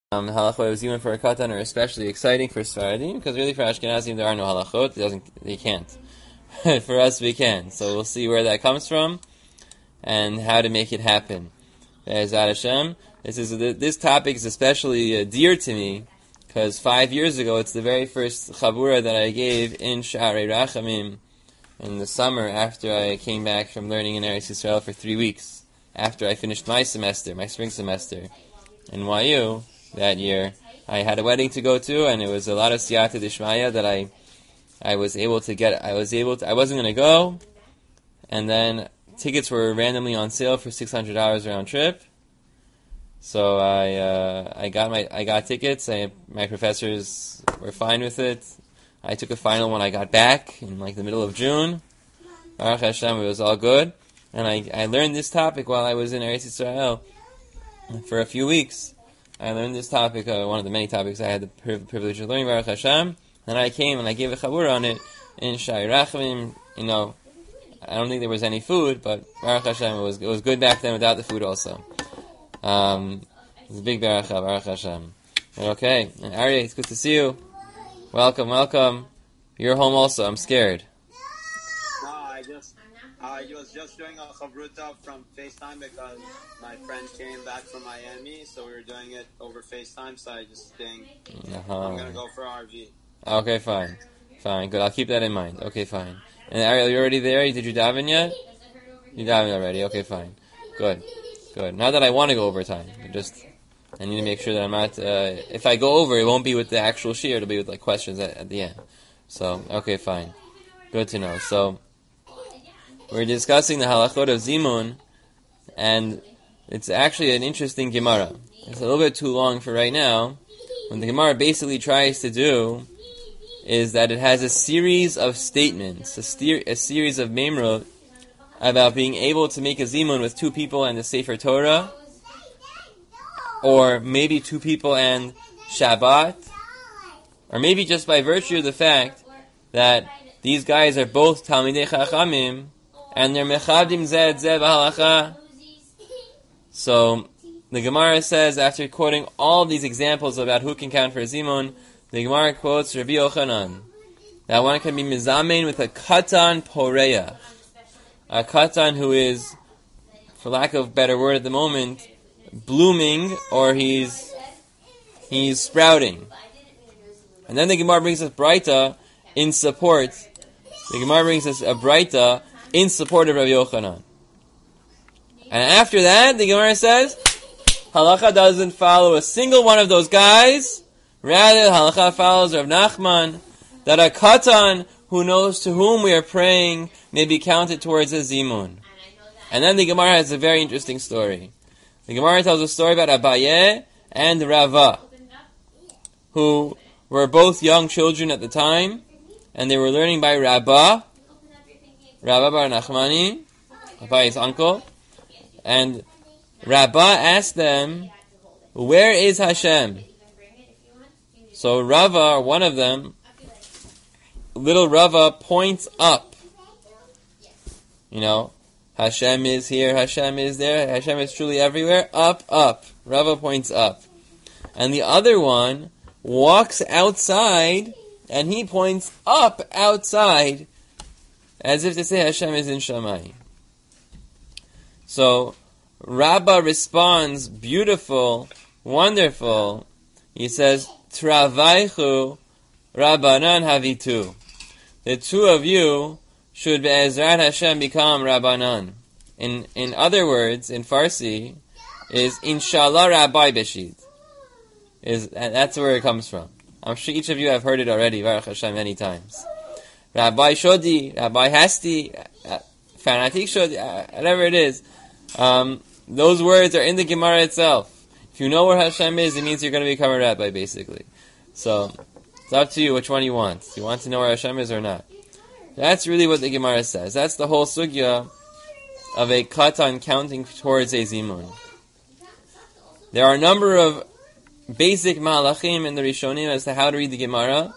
Halachot of Zimun for a Katan are especially exciting for Sfaradim, because really for Ashkenazim there are no halachot. They can't. For us, we can. So we'll see where that comes from and how to make it happen. Be'ezrat Hashem. This topic is especially dear to me because 5 years ago it's the very first chabura that I gave in Sha'arei Rachamim in the summer after I came back from learning in Eretz Yisrael for 3 weeks. After I finished my spring semester in YU that year, I had a wedding to go to, and it was a lot of siyata d'ishmaya that I was able to get. I wasn't going to go, and then tickets were randomly on sale for $600 round trip. So I got tickets. My professors were fine with it. I took a final when I got back in the middle of June. Baruch Hashem, it was all good. And I learned this topic while I was in Eretz Yisrael for a few weeks. I learned this topic, one of the many topics I had the privilege of learning, Baruch Hashem. And I came and I gave a chabur on it in Sha'arei Rachamim. I don't think there was any food, but Baruch Hashem, it was good back then without the food also. It was a big beracha, Baruch Hashem. Okay, and Aryeh, it's good to see you. Welcome. You're home also. I'm scared. I was just doing a chavruta from FaceTime because my friend came back from Miami, so we were doing it over FaceTime, so I just think I'm going to go for RV. Okay, fine. Good, I'll keep that in mind. Okay, fine. And Ariel, you already there? Did you daven yet? You daven already. Okay, fine. Good. Not that I want to go overtime. I need to make sure that I'm not... if I go over, it won't be with the actual shiur. It'll be with questions at the end. So, okay, fine. Good to know. So, we're discussing the halachot of Zimun, and it's actually an interesting Gemara. It's a little bit too long for right now. What the Gemara basically tries to do is that it has a series of statements, a series of memrot about being able to make a Zimun with 2 people and the Sefer Torah, or maybe 2 people and Shabbat, or maybe just by virtue of the fact that these guys are both Talmidei Chachamim, and they're mechabdim zeh b'halacha. So the Gemara says, after quoting all these examples about who can count for a zimun, the Gemara quotes Rabbi Yochanan that one can be mizamein with a katan poreya, a katan who is, for lack of a better word at the moment, blooming, or he's sprouting. And then the Gemara brings us braita in support. The Gemara brings us a braita in support of Rabbi Yochanan. And after that, the Gemara says, halacha doesn't follow a single one of those guys. Rather, halacha follows Rav Nachman, that a katan who knows to whom we are praying may be counted towards a zimun. And then the Gemara has a very interesting story. The Gemara tells a story about Abaye and Rava, who were both young children at the time, and they were learning by Rabba Bar Nachmani, Abaye's uncle, and Rabba asked them, where is Hashem? So Rava, one of them, little Rava, points up. Hashem is here, Hashem is there, Hashem is truly everywhere, up. Rava points up. And the other one walks outside, and he points up outside, as if to say Hashem is in Shamayim. So Rabba responds, beautiful, wonderful. He says, Travaichu Rabbanan havitu. The 2 of you should be'ezrat Hashem become Rabbanan. In other words, in Farsi, is Inshallah Rabbi Beshid. That's where it comes from. I'm sure each of you have heard it already, Baruch Hashem, many times. Rabbi Shodi, Rabbi Hasti, Fanatik Shodi, whatever it is. Those words are in the Gemara itself. If you know where Hashem is, it means you're going to become a rabbi, basically. So, it's up to you which one you want. Do you want to know where Hashem is or not? That's really what the Gemara says. That's the whole sugya of a katan counting towards a zimun. There are a number of basic malachim in the Rishonim as to how to read the Gemara.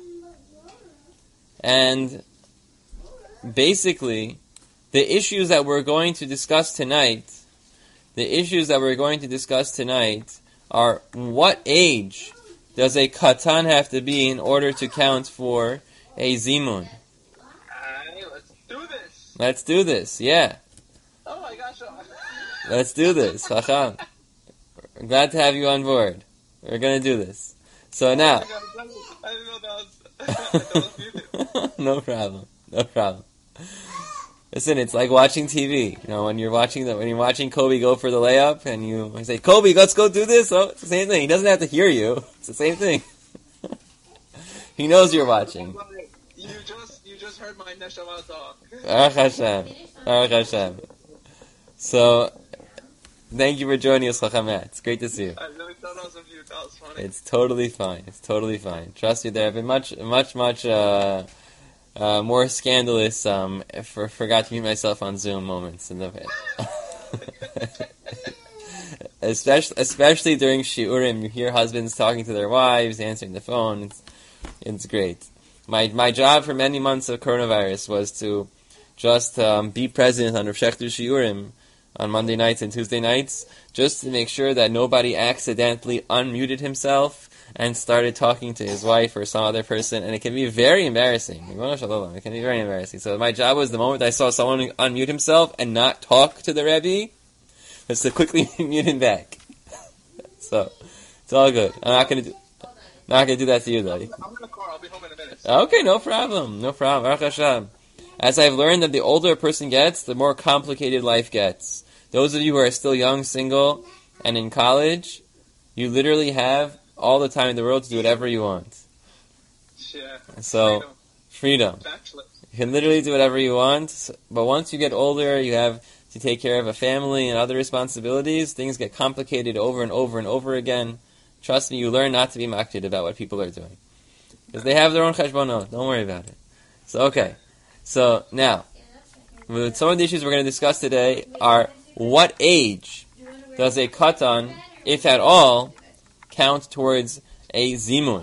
And basically, the issues that we're going to discuss tonight are, what age does a katan have to be in order to count for a zimun? Let's do this. Let's do this, yeah. Oh my gosh. Let's do this, Chacham. I'm glad to have you on board. We're going to do this. So now... I didn't know that was muted. No problem. Listen, it's like watching TV. You know, when you're watching Kobe go for the layup, and you say, "Kobe, let's go do this." Oh, it's the same thing. He doesn't have to hear you. It's the same thing. He knows you're watching. You just heard my neshama talk. Baruch Hashem. So, thank you for joining us, Chachamat. It's great to see you. I really thought I was a mute. That was funny. It's totally fine. Trust me, there have been much more scandalous, forgot to mute myself on Zoom moments in the past. especially during shiurim, you hear husbands talking to their wives, answering the phone. It's great. My job for many months of coronavirus was to just be present on Rav Shechter's shiurim on Monday nights and Tuesday nights, just to make sure that nobody accidentally unmuted himself and started talking to his wife or some other person, and it can be very embarrassing. It can be very embarrassing. So my job was, the moment I saw someone unmute himself and not talk to the Rebbe, was to quickly mute him back. So it's all good. I'm not gonna do that to you, though. I'm in the car. I'll be home in a minute. Okay, no problem. Baruch Hashem. As I've learned that the older a person gets, the more complicated life gets. Those of you who are still young, single, and in college, you literally have all the time in the world to do whatever you want. Yeah. So, freedom. You can literally do whatever you want, but once you get older, you have to take care of a family and other responsibilities. Things get complicated over and over and over again. Trust me, you learn not to be makted about what people are doing. Because they have their own cheshbonot. Don't worry about it. So, okay. So, now, some of the issues we're going to discuss today are, what age does a katan, if at all, count towards a zimun?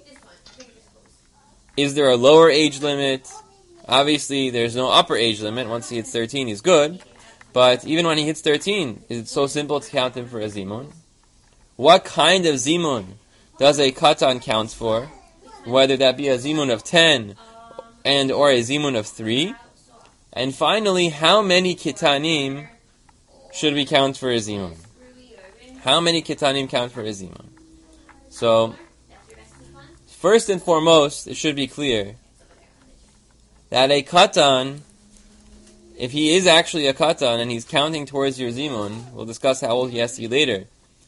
Is there a lower age limit? Obviously, there's no upper age limit. Once he hits 13, he's good. But even when he hits 13, is it so simple to count him for a zimun? What kind of zimun does a katan count for? Whether that be a zimun of 10 and or a zimun of 3. And finally, how many kitanim should we count for a zimun? How many kitanim count for a zimun? So, first and foremost, it should be clear that a katan, if he is actually a katan and he's counting towards your zimun, we'll discuss how old he has to be later.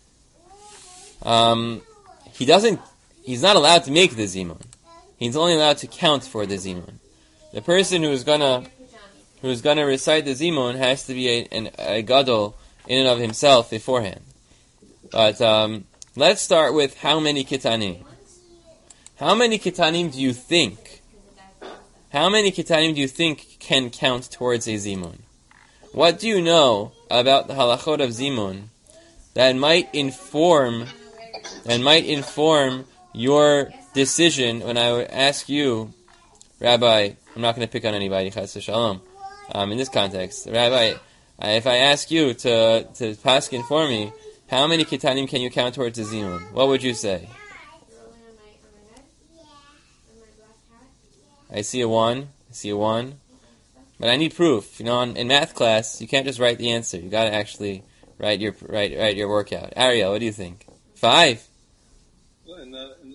He's not allowed to make the zimun. He's only allowed to count for the zimun. The person who's gonna recite the zimun has to be a gadol in and of himself beforehand. But let's start with how many kitanim. How many kitanim do you think? How many kitanim do you think can count towards a zimun? What do you know about the halachot of zimun that might inform your decision when I would ask you, Rabbi? I'm not going to pick on anybody, chas v'shalom. In this context, Rabbi, if I ask you to paskin for me, how many kitanim can you count towards a zimun? What would you say? I see a 1. But I need proof. You know, in math class, you can't just write the answer. You got to actually write your workout. Ariel, what do you think? 5? In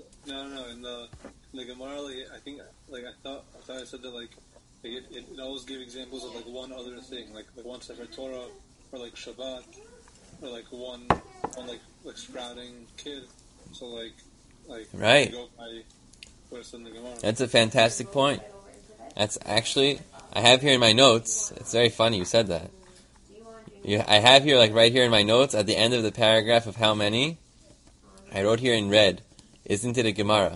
the Gemara, I thought I said that it always gave examples of one other thing, like one Sefer Torah, or Shabbat, or one sprouting kid. So right. Go by what's in the Gemara. That's a fantastic point. That's actually, I have here in my notes. It's very funny you said that. I have here, right here in my notes, at the end of the paragraph of how many, I wrote here in red, isn't it a Gemara?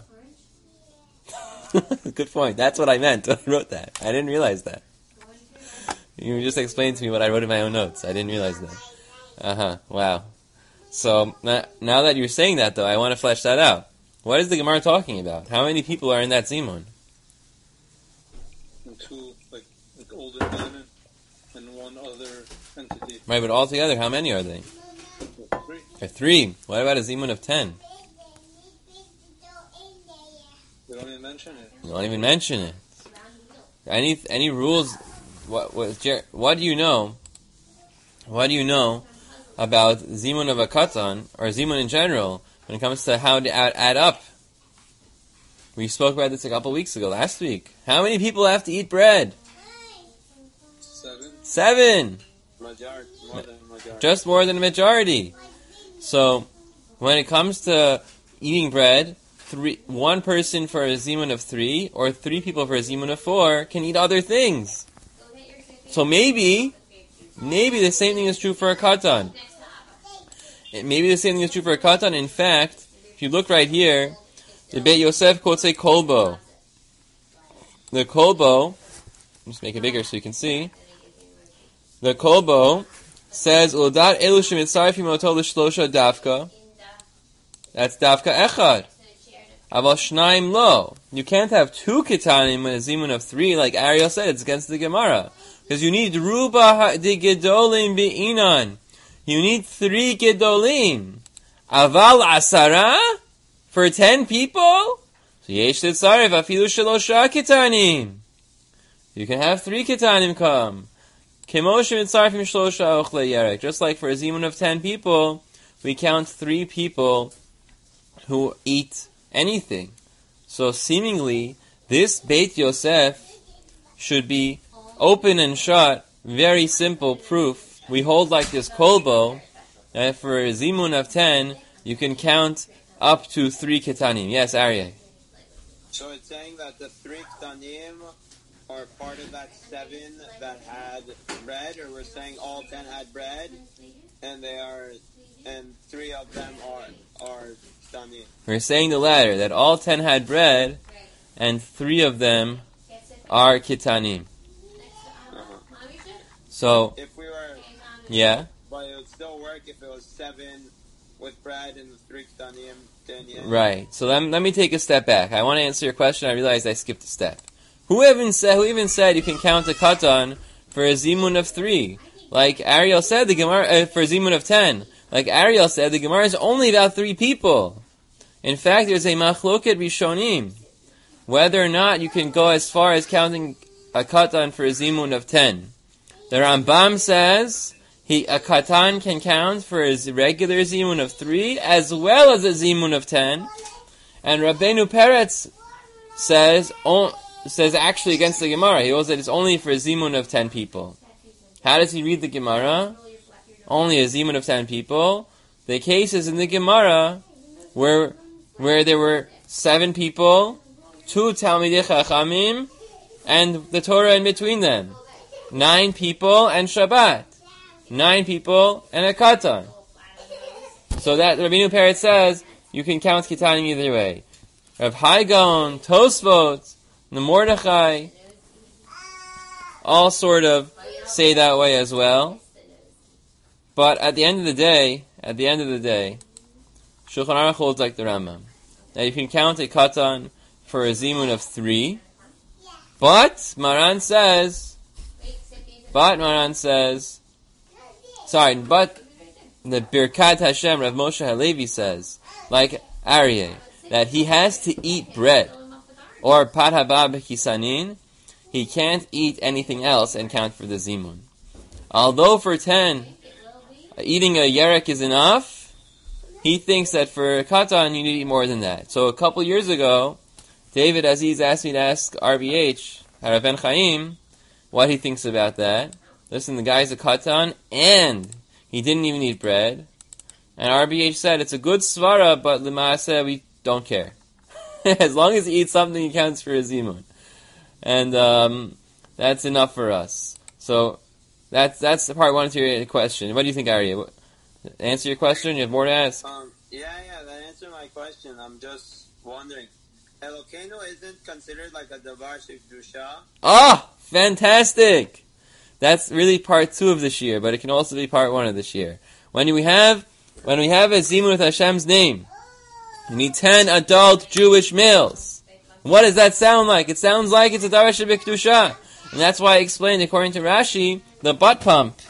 Good point. That's what I meant when I wrote that. I didn't realize that. You just explained to me what I wrote in my own notes. I didn't realize that. Wow. So, now that you're saying that, though, I want to flesh that out. What is the Gemara talking about? How many people are in that zimun? And 2, older men and one other entity. Right, but altogether, how many are they? 3. Or 3. What about a zimun of 10? We don't even mention it. You don't even mention it. Any rules? What do you know? What do you know about zimun of a katan or zimun in general when it comes to how to add up? We spoke about this a couple weeks ago, last week. How many people have to eat bread? 7. Majority, more than majority. Just more than a majority. So, when it comes to eating bread, 1 person for a zimun of 3 or 3 people for a zimun of 4 can eat other things. So maybe the same thing is true for a katan. Maybe the same thing is true for a katan. In fact, if you look right here, the Beit Yosef quotes a kolbo. The kolbo, just make it bigger so you can see. The kolbo says, "Udat elu shemitzarfim oto l'shlosha dafka." That's dafka echad. Aval shnaim lo. You can't have 2 ketanim in a zimun of 3, like Ariel said. It's against the Gemara because you need ruba de gedolim be'inan. You need 3 gedolim. Aval asara for 10 people. So yesh litzaref afilu shelosha ketanim. You can have 3 ketanim come. Just like for a zimun of 10 people, we count 3 people who eat anything. So seemingly, this Beit Yosef should be open and shut. Very simple proof. We hold like this kolbo, that for a zimun of 10, you can count up to 3 ketanim. Yes, Aryeh. So it's saying that the 3 ketanim are part of that 7 that had bread, or we're saying all 10 had bread, and 3 of them are ketanim. We're saying the latter, that all 10 had bread, and 3 of them are ketanim. So, if we were, yeah, but it would still work if it was 7 with bread and the 3 ketanim. Then yeah. Right. So let me take a step back. I want to answer your question. I realized I skipped a step. Who even said you can count a katan for a zimun of 3? Like Ariel said, the Gemara for a zimun of 10. Like Ariel said, the Gemara is only about 3 people. In fact, there's a machloket rishonim whether or not you can go as far as counting a katan for a zimun of 10. The Rambam says a katan can count for a regular zimun of 3 as well as a zimun of 10. And Rabbeinu Peretz says actually against the Gemara. He holds that it's only for a zimun of 10 people. How does he read the Gemara? Only a zimun of 10 people. The case is in the Gemara where there were 7 people, 2 Talmidei Chachamim, and the Torah in between them. 9 people and Shabbat. 9 people and a katan. So that Rabbeinu Peretz says you can count ketanim either way. Rav Hai Gaon, Tosfot, the Mordechai, all sort of say that way as well. But at the end of the day, Shulchan Aruch holds like the Rambam, that you can count a katan for a zimun of 3. But Maran says, the Birkat Hashem, Rav Moshe Halevi says, like Aryeh, that he has to eat bread. Or Pat Haba B'Kisanin, he can't eat anything else and count for the zimun. Although for 10, eating a yerek is enough, he thinks that for a katan you need to eat more than that. So a couple years ago, David Aziz asked me to ask RBH, Haraven Chaim, what he thinks about that. Listen, the guy's a katan, and he didn't even eat bread. And RBH said, it's a good svara, but l'maaseh, we don't care. As long as he eats something, he counts for a zimun. And that's enough for us. So that's the part 1 to your question. What do you think, Aryeh? Answer your question? You have more to ask? Yeah, that answered my question. I'm just wondering. Elokeinu isn't considered like a davar shekdusha? Ah, fantastic! That's really part 2 of this year, but it can also be part 1 of this year. When we have a zimun with Hashem's name, you need 10 adult Jewish males. What does that sound like? It sounds like it's a davar shebekdusha. And that's why I explained, according to Rashi, the butt pump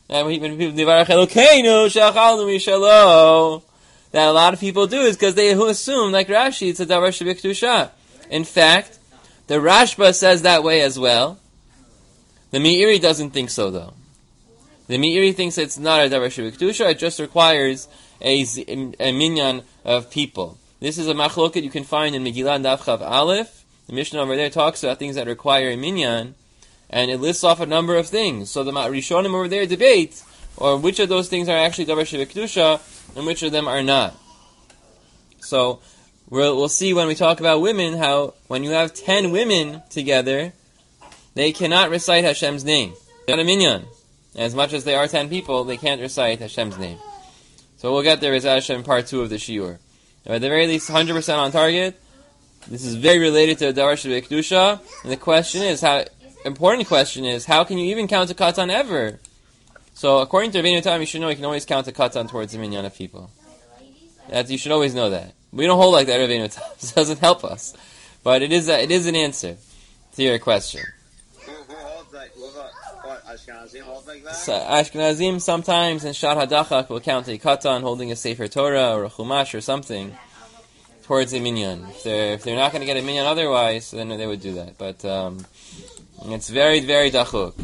that when people Divarach Elokeinu Shechalnu Mishalo, that a lot of people do is because they assume, like Rashi, it's a davar shebikdusha. In fact, the Rashba says that way as well. The Meiri doesn't think so, though. The Meiri thinks it's not a davar shebikdusha. It just requires a minyan of people. This is a machloket you can find in Megillah Daf Chav Aleph. The Mishnah over there talks about things that require a minyan, and it lists off a number of things. So the Rishonim over there debate, or which of those things are actually davar shebikdusha, and which of them are not. So we'll see when we talk about women how when you have 10 women together, they cannot recite Hashem's name. They're not a minyan. As much as they are 10 people, they can't recite Hashem's name. So we'll get there as Hashem part 2 of the shiur. At the very least, 100% on target. This is very related to davar shebikdusha, and the question is how can you even count a katan ever? So according to Rabbeinu Tam, you should know you can always count a katan towards a minyan of people. You should always know that. We don't hold like that, Rabbeinu Tam. It doesn't help us, but it is an answer to your question. Who holds like what Ashkenazim hold like that? So Ashkenazim sometimes in Shad Hadachak will count a katan holding a Sefer Torah or a Chumash or something towards a minyan. If they're not going to get a minyan otherwise, then they would do that. But it's very, very dachuk.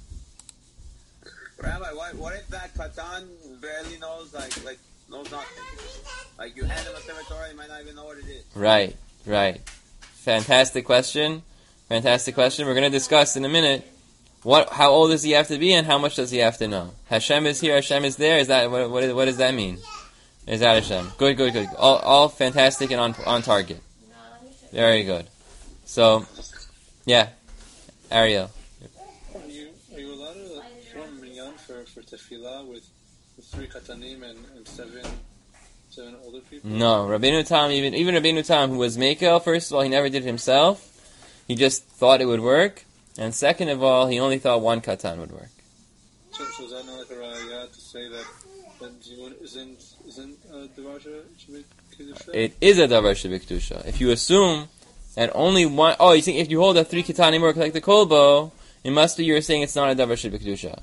Rabbi, what if that katan barely knows knows nothing? Like you hand him a Sefer Torah, he might not even know what it is. Right. Fantastic question. We're going to discuss in a minute how old does he have to be and how much does he have to know. Hashem is here, Hashem is there. Is that what does that mean? Is that Hashem? Good. All fantastic and on target. Very good. So, yeah, Ariel. Are you allowed to form minyan for tefillah with 3 katanim and 7 older people? No, Rabbeinu Tam, even Rabbeinu Tam, who was Mekel, first of all, he never did it himself. He just thought it would work, and second of all, he only thought 1 katan would work. So is that not like a raya to say that zimun isn't davar shebikdusha? It is a davar shebikdusha. If you assume that only one, you think if you hold that 3 katanim work like the kolbo, it must be you're saying it's not a davar shebikdusha.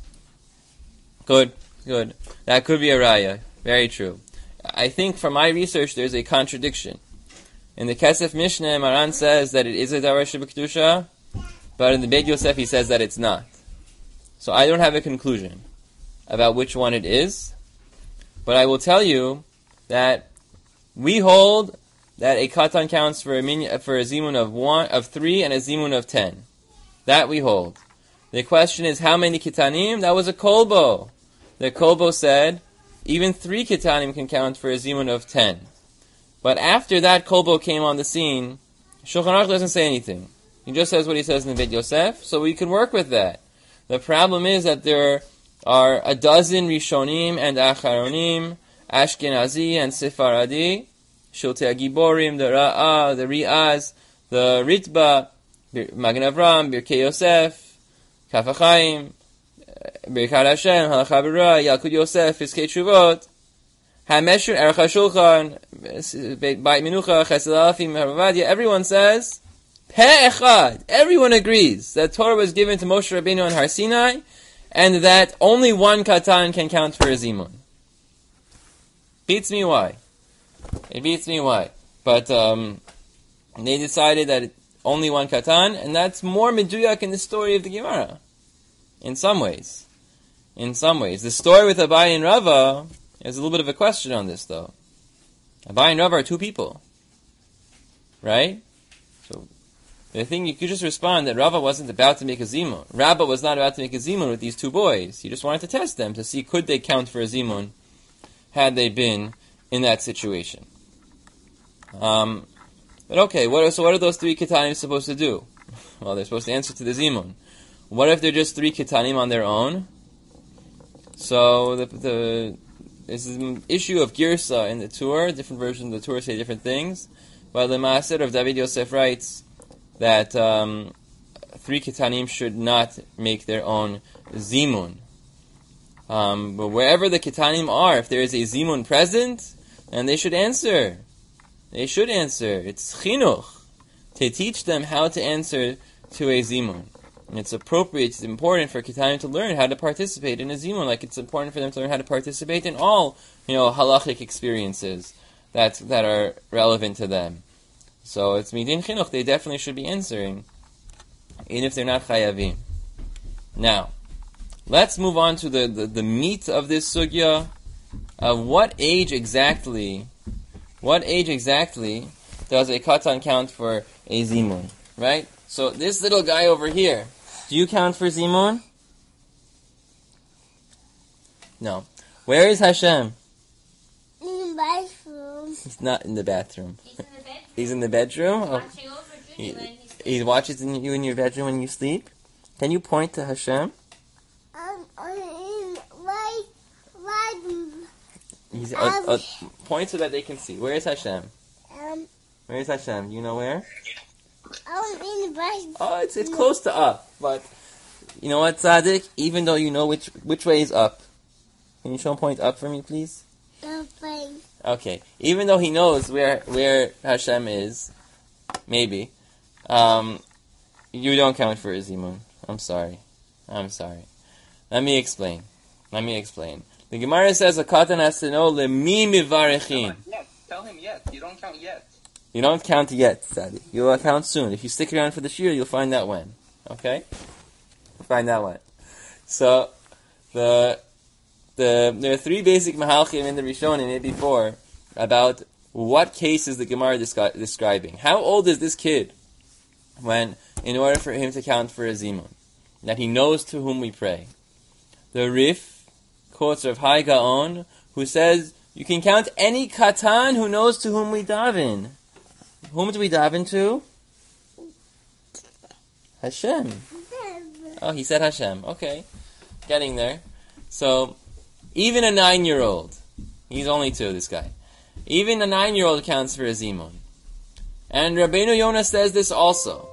Good. That could be a raya. Very true. I think from my research there's a contradiction. In the Kesef Mishneh, Maran says that it is a davar shebikdusha, but in the Beit Yosef he says that it's not. So I don't have a conclusion about which one it is, but I will tell you that we hold that a katan counts for a zimun of 3 and a zimun of 10. That we hold. The question is how many kitanim? That was a kolbo. The kolbo said even 3 kitanim can count for a zimun of 10. But after that kolbo came on the scene, Shulchan Aruch doesn't say anything. He just says what he says in the Beit Yosef, so we can work with that. The problem is that there are a dozen Rishonim and Acharonim, Ashkenazi and Sephardi, Shiltei Giborim, the Ra'ah, the Ri'az, the Ritba, Magen Avram, Birkei Yosef, Kaf HaChaim, Birkat Hashem, Halacha B'Ra, Yalkut Yosef, Fiskei Tshuvot, HaMeshur, Aruch HaShulchan, Beit Menucha, Chesed Alafim, Haravadia. Everyone says, Peh Echad. Everyone agrees that Torah was given to Moshe Rabbeinu on Har Sinai, and that only 1 katan can count for a zimun. Beats me why. It beats me why. But they decided that only 1 katan, and that's more meduyak in the story of the Gemara. In some ways. The story with Abai and Rava, there's a little bit of a question on this, though. Abai and Rava are 2 people. Right? So, the thing, you could just respond that Rava wasn't about to make a zimun. Rabba was not about to make a zimun with these 2 boys. He just wanted to test them to see could they count for a zimun had they been in that situation. But okay, what are those 3 kitanim supposed to do? Well, they're supposed to answer to the zimun. What if they're just 3 kitanim on their own? So this is an issue of girsa in the Tur. Different versions of the Tur say different things. But the Maaser of David Yosef writes that 3 kitanim should not make their own zimun. But wherever the kitanim are, if there is a zimun present, then they should answer. It's chinuch to teach them how to answer to a zimun. And it's appropriate, it's important for Ketanim to learn how to participate in a zimun, like it's important for them to learn how to participate in all, halachic experiences that are relevant to them. So it's midin chinuch, they definitely should be answering, even if they're not chayavim. Now, let's move on to the meat of this sugya, of what age exactly does a katan count for a zimun, right? So this little guy over here, do you count for zimun? No. Where is Hashem? In the bathroom. He's not in the bathroom. He's in the bedroom. He's in the bedroom? Watching over Julie when he's He watches you in your bedroom when you sleep? Can you point to Hashem? in He's, point so that they can see. Where is Hashem? Where is Hashem? You know where? in the bathroom. Oh, it's close to up. But you know what, Tzaddik? Even though you know which way is up, can you show and point up for me, please? Okay. Even though he knows where Hashem is, maybe, you don't count for a zimun. I'm sorry. Let me explain. The Gemara says a katan has to know lemi mivarechin. Tell him yet. You don't count yet. You don't count yet, Tzaddik. You will count soon. If you stick around for the shir, you'll find out when. Okay? You'll find out when. So, there are three basic mahalchim in the Rishonim, maybe four, about what case is the Gemara describing. How old is this kid in order for him to count for a zimun? That he knows to whom we pray. The Rif quotes Rav Hai Gaon, who says, you can count any katan who knows to whom we daven. Whom do we daven to? Hashem. Oh, he said Hashem. Okay. Getting there. So, even a 9-year-old, he's only 2, this guy. Even a 9-year-old counts for a zimun. And Rabbeinu Yonah says this also.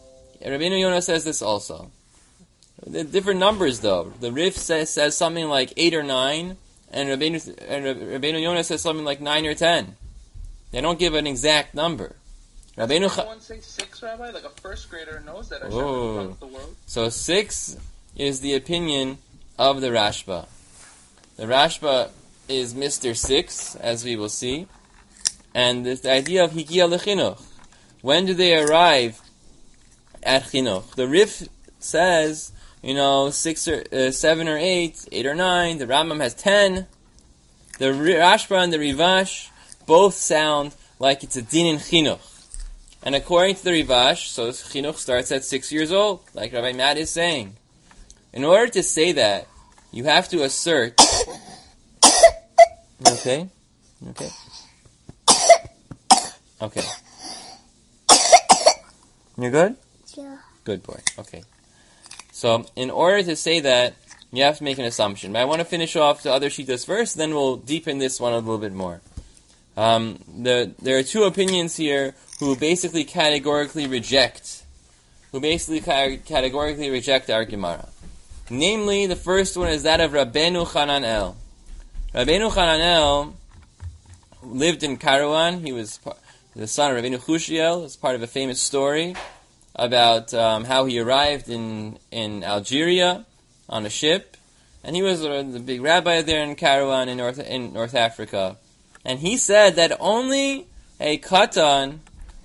The different numbers though. The Rif says something like 8 or 9, and Rabbeinu Yonah says something like 9 or 10. They don't give an exact number. Does someone say 6, Rabbi? Like a first grader knows that Hashem runs the world. So 6 is the opinion of the Rashba. The Rashba is Mr. 6, as we will see. And the idea of Higia lechinuch. When do they arrive at chinuch? The Rif says, 6 or 7 or 8 or 9. The Rambam has 10. The Rashba and the Rivash both sound like it's a din in chinuch. And according to the Rivash, so chinuch starts at 6 years old, like Rabbi Matt is saying. In order to say that, you have to assert. Okay. You're good? Yeah. Good boy. Okay. So, in order to say that, you have to make an assumption. But I want to finish off the other shitas first, then we'll deepen this one a little bit more. There are 2 opinions here who basically categorically reject our Gemara. Namely, the first one is that of Rabbeinu Chananel. Rabbeinu Chananel lived in Karawan. He was the son of Rabbeinu Chushiel. It's part of a famous story about how he arrived in Algeria on a ship, and he was the big rabbi there in Karawan in North Africa. And he said that only a katan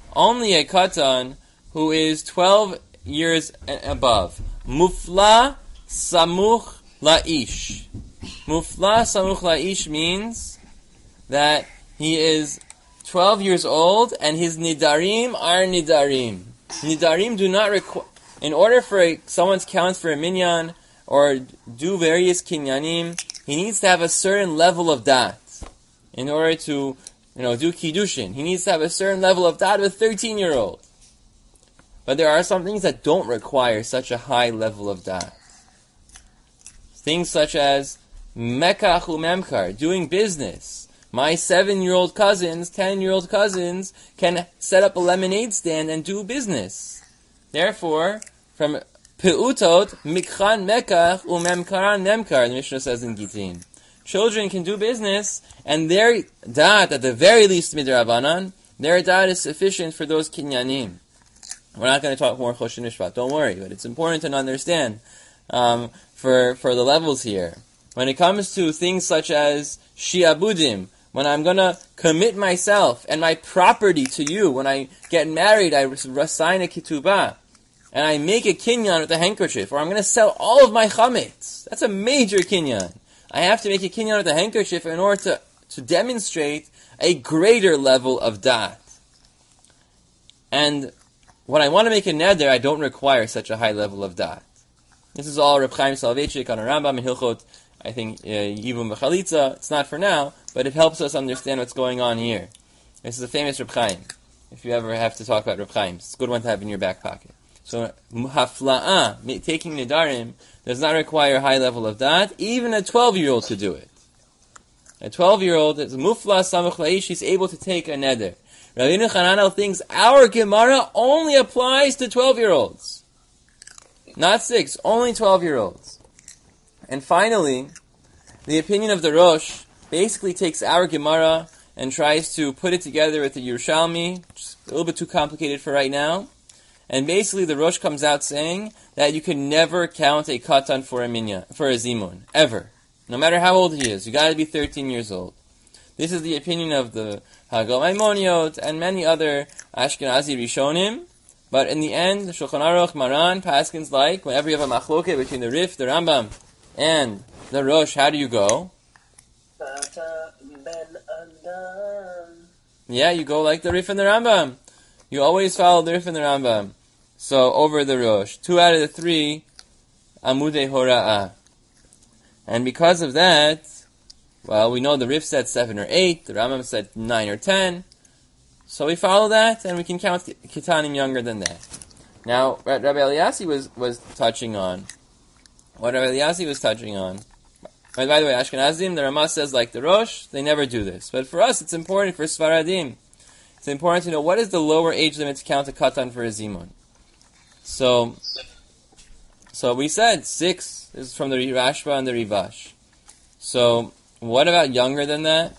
who is 12 years and above, mufla samuch la'ish. Mufla samuch la'ish means that he is 12 years old and his nidarim are nidarim. Nidarim do not require, in order for someone to count for a minyan or do various kinyanim, he needs to have a certain level of dat. In order to, do kiddushin, he needs to have a certain level of dat of a 13-year-old. But there are some things that don't require such a high level of dat. Things such as mekach umemkar, doing business. My 7-year-old cousins, 10-year-old cousins can set up a lemonade stand and do business. Therefore, from peutot, mikchan mekach umemkaran memkar, the Mishnah says in Gitin. Children can do business, and their da'at, at the very least midrabanan, their da'at is sufficient for those kinyanim. We're not going to talk more Choshen Mishpat, don't worry, but it's important to understand for the levels here. When it comes to things such as Shi'abudim, when I'm going to commit myself and my property to you, when I get married, I sign a ketubah, and I make a kinyan with a handkerchief, or I'm going to sell all of my chametz. That's a major kinyan. I have to make a kinyan with a handkerchief in order to demonstrate a greater level of da'at. And when I want to make a neder, I don't require such a high level of da'at. This is all Reb Chaim Soloveitchik on a Rambam in Hilchot, I think, Yibum B'Chalitza. It's not for now, but it helps us understand what's going on here. This is a famous Reb Chaim. If you ever have to talk about Reb Chaim, it's a good one to have in your back pocket. So, hafla'ah, taking nedarim, does not require a high level of da'at. Even a 12-year-old could do it. A 12-year-old, is mufla samuch la'ish, he's able to take a neder. Rabbeinu Chananel thinks our Gemara only applies to 12-year-olds. Not 6, only 12-year-olds. And finally, the opinion of the Rosh basically takes our Gemara and tries to put it together with the Yerushalmi, which is a little bit too complicated for right now. And basically the Rosh comes out saying that you can never count a katan for a zimun, ever. No matter how old he is, you got to be 13 years old. This is the opinion of the Hagel Maimoniot and many other Ashkenazi Rishonim. But in the end, the Shulchan Aruch, Maran, Paskins like, whenever you have a machloket between the Rif, the Rambam, and the Rosh, how do you go? Yeah, you go like the Rif and the Rambam. You always follow the Rif and the Rambam. So, over the Rosh. 2 out of the 3, Amudei Hora'ah. And because of that, well, we know the Rif said 7 or 8, the Rambam said 9 or 10. So we follow that, and we can count Kitanim younger than that. Now, Rabbi Eliasi was touching on, what Rabbi Eliasi was touching on, by the way, Ashkenazim, the Ramah says, like the Rosh, they never do this. But for us, it's important for Sfaradim. It's important to know what is the lower age limit to count a Katan for a Zimun. So we said 6 is from the Rashba and the Rivash. So, what about younger than that?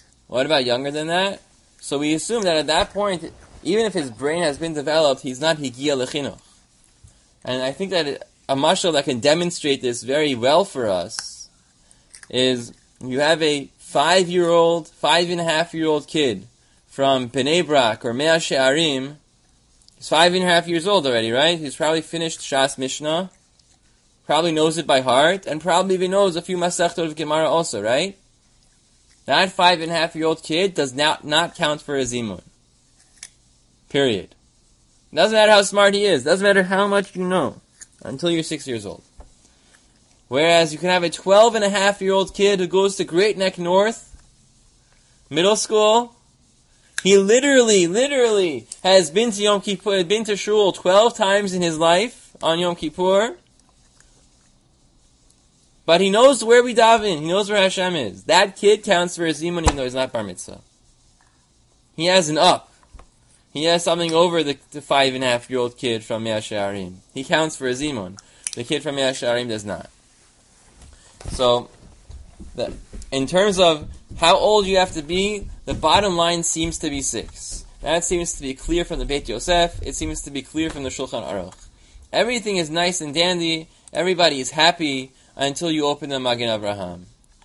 So we assume that at that point, even if his brain has been developed, he's not Higia Lechinuch. And I think that a mashal that can demonstrate this very well for us is you have a 5.5-year-old kid from Bnei Brak or Mea She'arim. He's 5.5 years old already, right? He's probably finished Shas Mishnah, probably knows it by heart, and probably even knows a few Masechtot of Gemara also, right? That 5.5-year-old kid does not count for a zimun. Period. Doesn't matter how smart he is. Doesn't matter how much you know. Until you're 6 years old. Whereas you can have a 12.5-year-old kid who goes to Great Neck North, middle school. He literally has been to Yom Kippur, been to shul 12 times in his life on Yom Kippur. But he knows where we daven. He knows where Hashem is. That kid counts for a zimun even though he's not bar mitzvah. He has an up. He has something over the 5.5-year-old kid from Mea She'arim. He counts for a zimun. The kid from Mea She'arim does not. So, in terms of how old you have to be, the bottom line seems to be 6. That seems to be clear from the Beit Yosef. It seems to be clear from the Shulchan Aruch. Everything is nice and dandy. Everybody is happy until you open the Magen Avraham.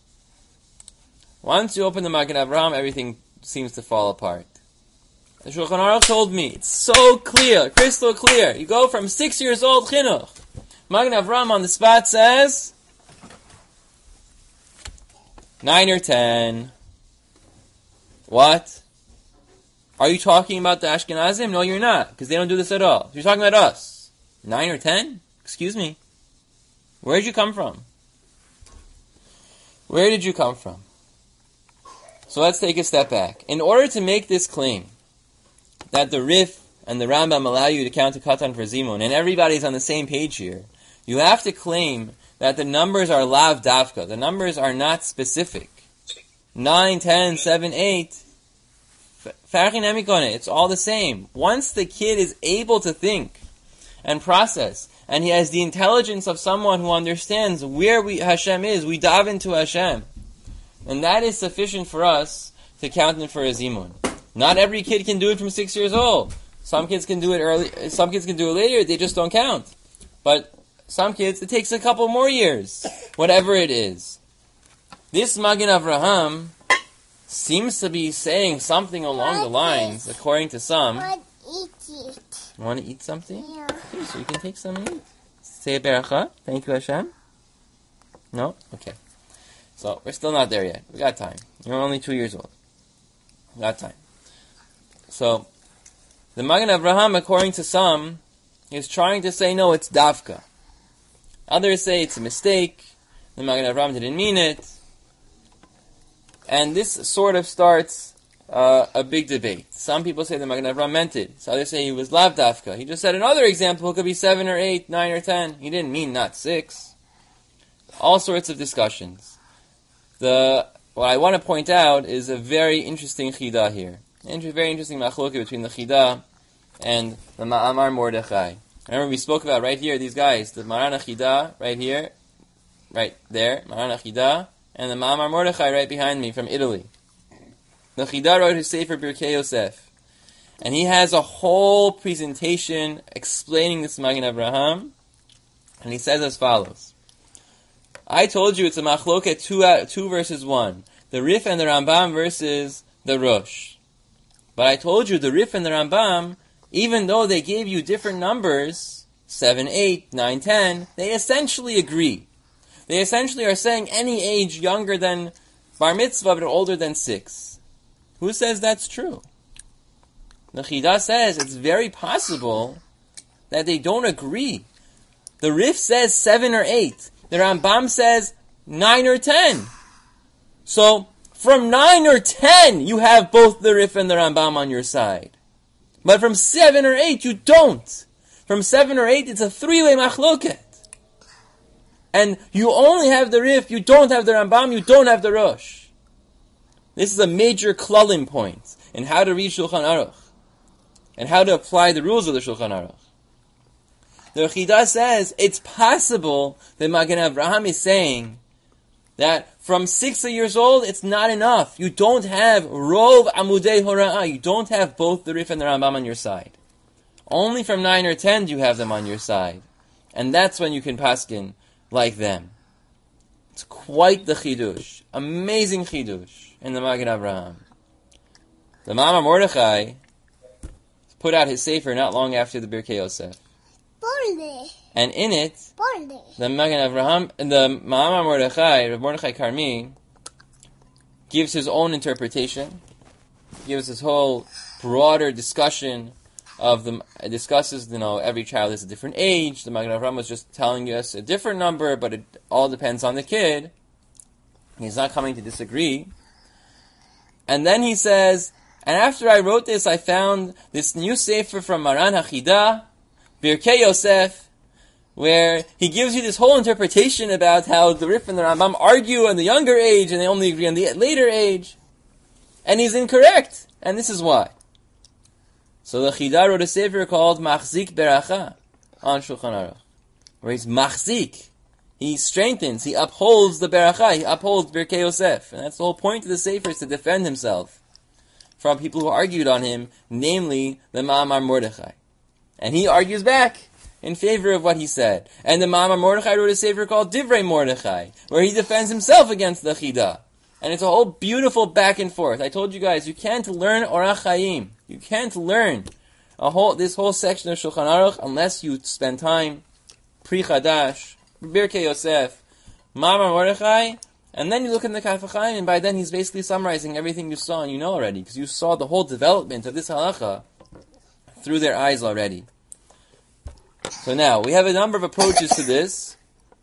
Once you open the Magen Avraham, everything seems to fall apart. The Shulchan Aruch told me, it's so clear, crystal clear. You go from 6 years old, chinuch. Magen Avraham on the spot says 9 or 10. What? Are you talking about the Ashkenazim? No, you're not, because they don't do this at all. You're talking about us. 9 or 10? Excuse me. Where did you come from? Where did you come from? So let's take a step back. In order to make this claim that the Rif and the Rambam allow you to count a Katan for Zimun, and everybody's on the same page here, you have to claim that the numbers are lav davka. The numbers are not specific. 9, 10, 7, 8. It's all the same. Once the kid is able to think and process, and he has the intelligence of someone who understands where Hashem is, we dive into Hashem. And that is sufficient for us to count him for a zimun. Not every kid can do it from 6 years old. Some kids can do it early. Some kids can do it later. They just don't count. But some kids, it takes a couple more years. Whatever it is. This Magen Avraham seems to be saying something along the lines, according to some. What eat it? You want to eat something? Yeah. Okay, so you can take some and eat. Say a beracha. Thank you, Hashem. No? Okay. So, we're still not there yet. We got time. You're only 2 years old. We got time. So, the Magen Avraham, according to some, is trying to say, no, it's Davka. Others say it's a mistake. The Magen Avraham didn't mean it. And this sort of starts a big debate. Some people say the Magen Avraham meant it. So others say he was Lav Davka. He just said another example. It could be 7 or 8, 9 or 10. He didn't mean not 6. All sorts of discussions. What I want to point out is a very interesting chidah here. Very interesting machloket between the chidah and the Ma'amar Mordechai. Remember we spoke about right here, these guys, the Maran Chidah right here, right there, Maran Chidah, and the Ma'amar Mordechai right behind me from Italy. The Chidah wrote his Sefer Birkei Yosef. And he has a whole presentation explaining this Magen Avraham. And he says as follows. I told you it's a machloket 2 verses 1. The Rif and the Rambam versus the Rosh. But I told you the Rif and the Rambam, even though they gave you different numbers, 7, 8, 9, 10, they essentially agree. They essentially are saying any age younger than Bar Mitzvah but older than 6. Who says that's true? The Chidah says it's very possible that they don't agree. The Rif says 7 or 8. The Rambam says 9 or 10. So, from 9 or 10, you have both the Rif and the Rambam on your side. But from 7 or 8, you don't. From 7 or 8, it's a 3-way machloket. And you only have the Rif, you don't have the Rambam, you don't have the Rosh. This is a major klalim point in how to read Shulchan Aruch and how to apply the rules of the Shulchan Aruch. The Chidah says it's possible that Magen Avraham is saying that from 6 years old it's not enough. You don't have Rov Amudei Hora'ah. You don't have both the Rif and the Rambam on your side. Only from 9 or 10 do you have them on your side. And that's when you can paskin like them. It's quite the chidush. Amazing chidush in the Magen Avraham. The Ma'amar Mordechai put out his sefer not long after the Birkei Yosef. And in it, the Magen Avraham, the Ma'amar Mordechai, Rav Mordechai Karmi, gives his own interpretation, gives his whole broader discussion of the, discusses, every child is a different age. The Magen Avraham was just telling us a different number, but it all depends on the kid. He's not coming to disagree. And then he says, and after I wrote this, I found this new sefer from Maran HaChidah, Birkei Yosef, where he gives you this whole interpretation about how the Rif and the Rambam argue on the younger age, and they only agree on the later age. And he's incorrect. And this is why. So the Chidah wrote a sefer called Machzik Beracha on Shulchan Aruch, where he's Machzik. He strengthens, he upholds the Beracha, he upholds Birkei Yosef. And that's the whole point of the sefer, is to defend himself from people who argued on him, namely the Ma'amar Mordechai. And he argues back in favor of what he said. And the Ma'amar Mordechai wrote a sefer called Divrei Mordechai, where he defends himself against the Chidah. And it's a whole beautiful back and forth. I told you guys, you can't learn Orach Chaim. You can't learn this whole section of Shulchan Aruch unless you spend time Pri Chadash, Birkei Yosef, Ma'amar Mordechai, and then you look in the Kaf HaChaim, and by then he's basically summarizing everything you saw and you know already, because you saw the whole development of this halacha through their eyes already. So now, we have a number of approaches to this.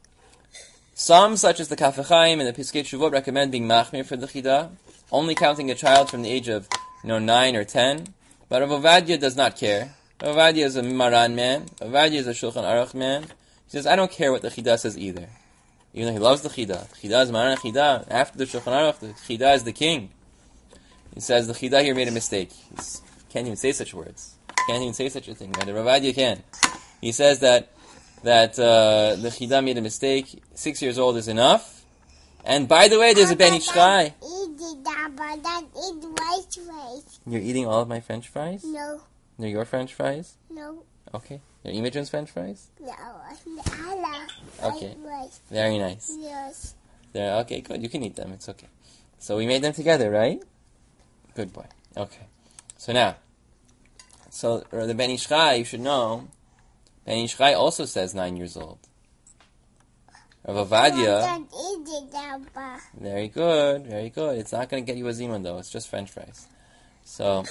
Some, such as the Kaf HaChaim and the Piskei Teshuvot, recommend being machmir for the Chidah, only counting a child from the age of 9 or 10. But Rav Ovadia does not care. Rav Ovadia is a Maran man. Rav Ovadia is a Shulchan Aruch man. He says, I don't care what the Chidah says either. Even though he loves the Chidah. The Chidah is Maran Chidah. After the Shulchan Aruch, the Chidah is the king. He says the Chidah here made a mistake. He can't even say such words. Can't even say such a thing. But the Rav Ovadia can. He says that the Chidah made a mistake. 6 years old is enough. And by the way, there's a Ben Ish Chai. You're eating all of my French fries? No. They're your French fries? No. Okay. They're Imogen's French fries? No. I Okay. like Very nice. yes. They're, okay, good. You can eat them. It's okay. So we made them together, right? Good boy. Okay. So now, the Ben Ish Chai, you should know, Ben Ish Chai also says 9 years old. Rav Ovadia, very good, very good. It's not going to get you a zimun though. It's just French fries. So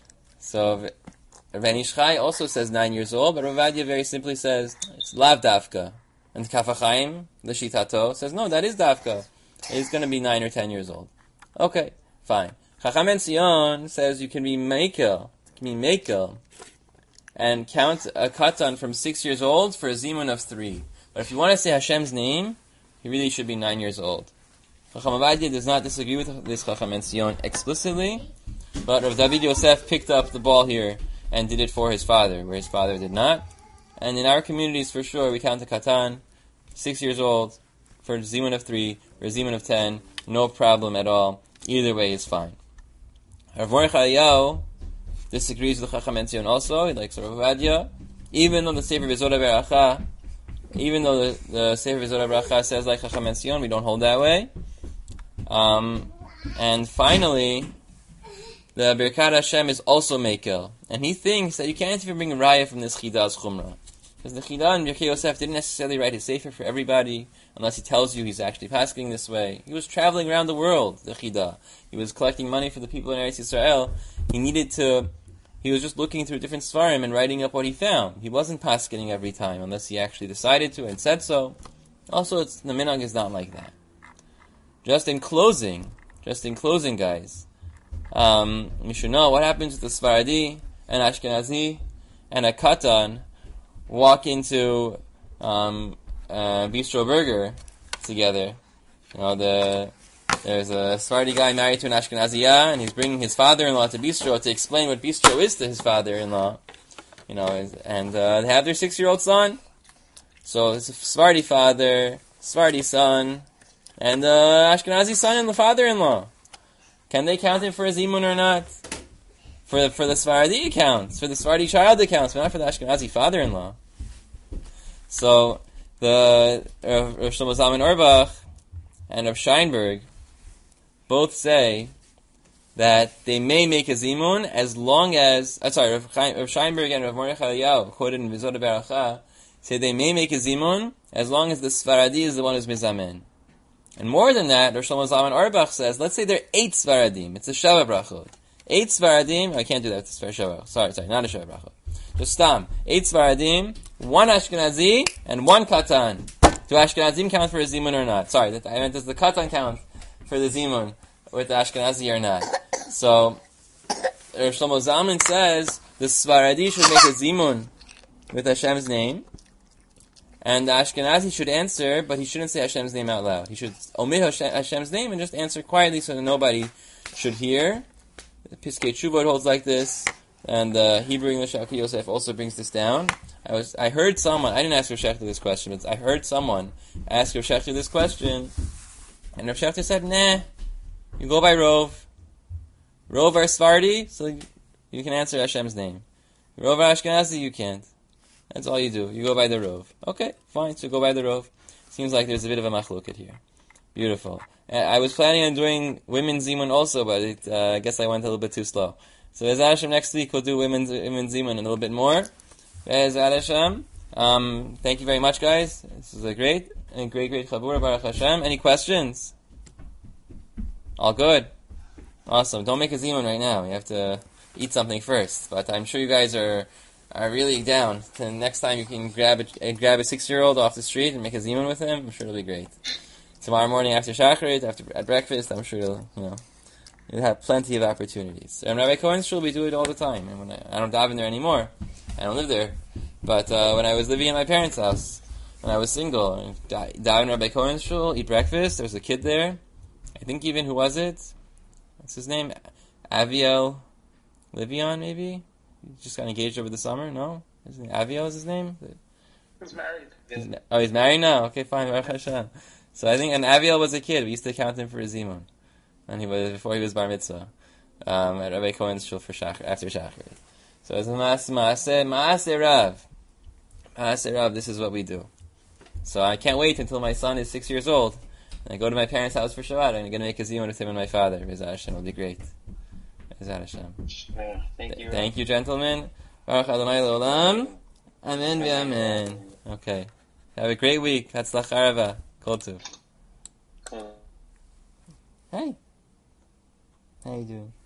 Ben Ish Chai also says 9 years old, but Rav Ovadia very simply says it's lav dafka. And Kaf HaChaim, the Shitato, says no, that is dafka. It's going to be 9 or 10 years old. Okay, fine. Chacham Ben Sion says you can be mekel, and count a katan from 6 years old for a zimun of 3. But if you want to say Hashem's name, he really should be 9 years old. Chacham Ovadia does not disagree with this Chacham Ben Sion explicitly, but Rav David Yosef picked up the ball here and did it for his father, where his father did not. And in our communities, for sure, we count a katan, 6 years old, for a zimun of 3, or a zimun of 10, no problem at all. Either way is fine. Rav Mordechai Eliyahu disagrees with Chacham Ben Sion also. He likes Rav Ovadia. Even though the Sefer V'Zora Beracha, the Sefer V'Zora Beracha says like Chacham Ben Sion, we don't hold that way. And finally, the Birkat Hashem is also Mekel. And he thinks that you can't even bring a raya from this Chidah Chumrah. Because the Chidah and Birkei Yosef didn't necessarily write his Sefer for everybody, unless he tells you he's actually passing this way. He was traveling around the world, the Chidah. He was collecting money for the people in Eretz Yisrael. He was just looking through different Svarim and writing up what he found. He wasn't paskening every time, unless he actually decided to and said so. Also, the minhag is not like that. Just in closing, guys, you should know what happens with the Sfaradi and Ashkenazi and a Katan walk into Bistro Burger together. There's a Sephardi guy married to an Ashkenaziya, and he's bringing his father-in-law to Bistro to explain what Bistro is to his father-in-law. And they have their 6-year-old son. So it's a Sephardi father, Sephardi son, and Ashkenazi son and the father-in-law. Can they count him for a zimun or not? For the Sephardi it counts. For the Sephardi child it counts, but not for the Ashkenazi father-in-law. So the Rav Shlomo Zalman Auerbach and Rav Scheinberg both say that they may make a zimun as long as Rav Scheinberg and Rav Mordechai Eliyahu, quoted in V'Zora Beracha, say they may make a zimun as long as the Sfaradi is the one who's mizamen. And more than that, Rav Shlomo Zalman Auerbach says, let's say there are 8 Sfaradim. It's a Shava Brachot. 8 Sfaradim. I can't do that. It's a Shava. Sorry, not a Shava Brachot. Just stam. 8 Sfaradim, 1 Ashkenazi, and 1 Katan. Do Ashkenazim count for a zimun or not? Sorry, I meant does the Katan count for the zimun with the Ashkenazi or not? So, Rav Shlomo Zalman says the Sfaradi should make a zimun with Hashem's name, and the Ashkenazi should answer, but he shouldn't say Hashem's name out loud. He should omit Hashem's name and just answer quietly so that nobody should hear. The Piskei Teshuvot holds like this, and the Hebrew English Al Yosef also brings this down. I heard someone, I didn't ask Rav Shechter this question, but I heard someone ask Rav Shechter this question, and Rav Shechter said, nah, you go by Rov. Rov are Sephardi, so you can answer Hashem's name. Rov are Ashkenazi, you can't. That's all you do. You go by the Rov. Okay, fine, so go by the Rov. Seems like there's a bit of a machloket here. Beautiful. I was planning on doing women's zimun also, but I guess I went a little bit too slow. So as Hashem, next week we'll do women's zimun a little bit more. As Hashem, thank you very much, guys. This is a great chabura, Baruch Hashem. Any questions? All good? Awesome. Don't make a zimun right now. You have to eat something first. But I'm sure you guys are really down. To next time you can grab a 6-year-old off the street and make a zimun with him. I'm sure it'll be great. Tomorrow morning after Shacharit, at breakfast, I'm sure you'll have plenty of opportunities. And Rabbi Cohen's shul, we do it all the time. And when I don't daven there anymore. I don't live there. But when I was living in my parents' house, when I was single, daven Rabbi Cohen's shul, eat breakfast. There was a kid there. I think even, who was it? What's his name? Aviel Livion, maybe? He just got engaged over the summer, no? Aviel is his name? He's married. He's married now? Okay, fine. Baruch Hashem. So I think, and Aviel was a kid. We used to count him for a zimun. And before he was bar mitzvah. At Rabbi Cohen's shul after Shacharit. So as a Maaseh Rav. Maaseh Rav, this is what we do. So I can't wait until my son is 6 years old. And I go to my parents' house for Shabbat. I'm going to make a ziyun with him and my father. B'ezrat Hashem, it'll be great. B'ezrat Hashem. Thank you. Thank you, gentlemen. Baruch Adonai L'olam. Amen v'amen. Okay. Have a great week. Hatzlach Arava. Kol tov. Hey. How you doing?